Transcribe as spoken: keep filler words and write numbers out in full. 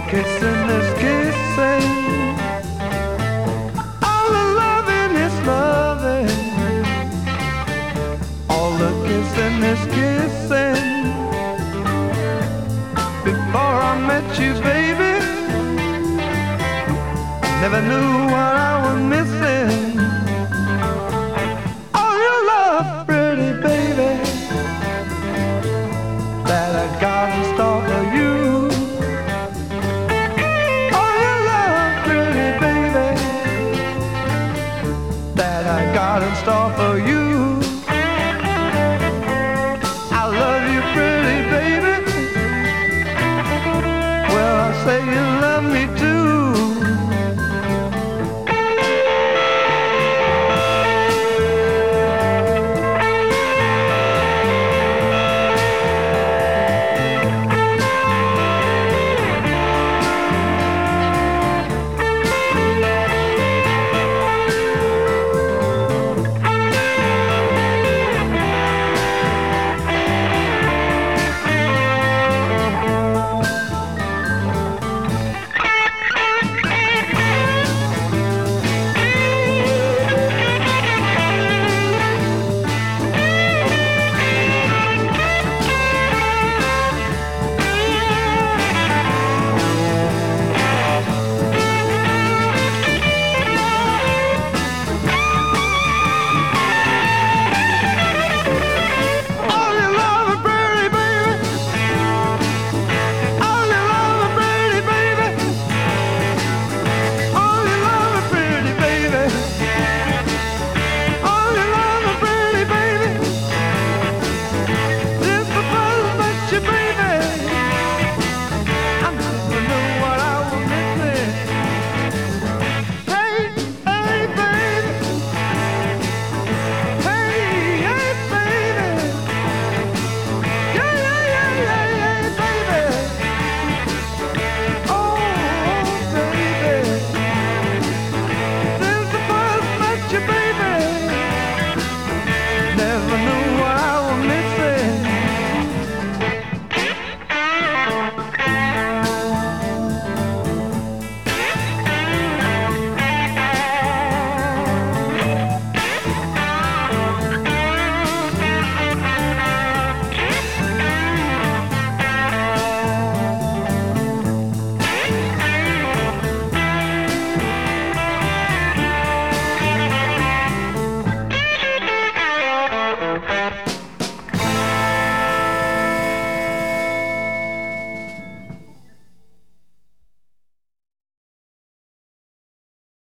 kissing is kissing, all the loving is loving, all the kissing is kissing. Before I met you, baby, never knew what I was missing. All your love, pretty baby, that I got in store for you. All your love, pretty baby, that I got in store for you. I love you, pretty baby. Well, I say you